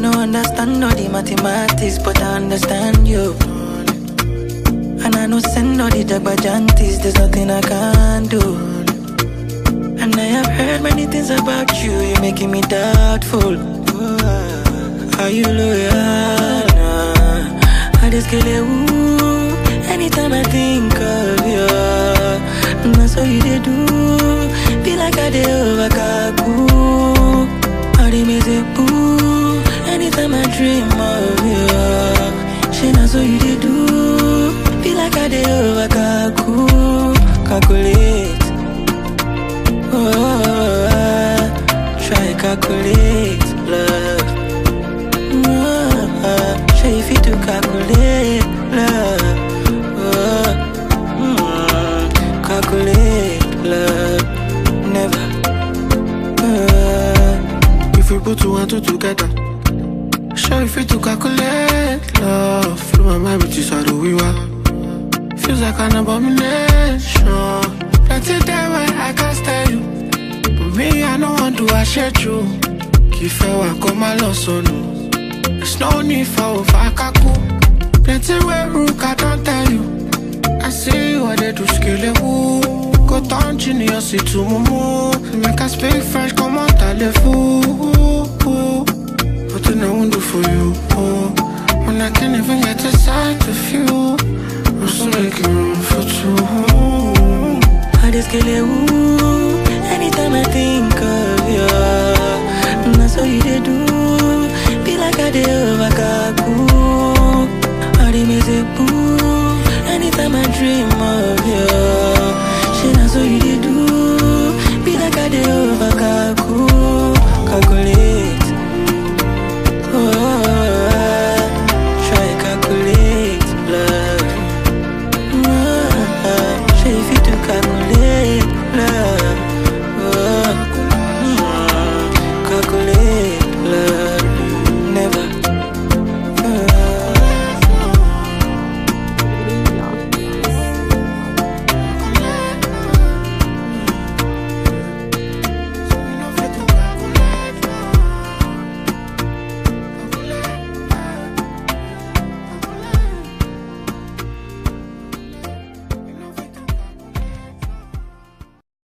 don't understand all the mathematics, but I understand you. And I know send all the jagbajantis, there's nothing I can't do. And I have heard many things about you, you're making me doubtful. Are you loyal? I just kill it, anytime I think of you. That's what you did do. Feel like I did over Kaku. All the music boo. Anytime I dream of you. She knows what you did do. Feel like I did over Kaku. Calculate. Oh, try calculate, love. Show if you to calculate, love. Calculate, love. Never. If we put two and two together, show if you to calculate, love. Through my mind with you, so do we want. Feels like an abomination. Plenty there where I can't stay you. But me, I don't want to share you. If I want come along, so no. There's no need for overkaku. Plenty where rook, I don't tell you. I see what they do, skill it, woo. Go down, genius, to mumu. Make us speak French, come on, tell-le-fou. What do I want to do for you? Oh, when I can't even get a sight of you. I'm still making room for two. I just kill it, anytime I think of you. That's what you did do. Feel like I did over Kaku. All the music boo. Anytime I dream of you.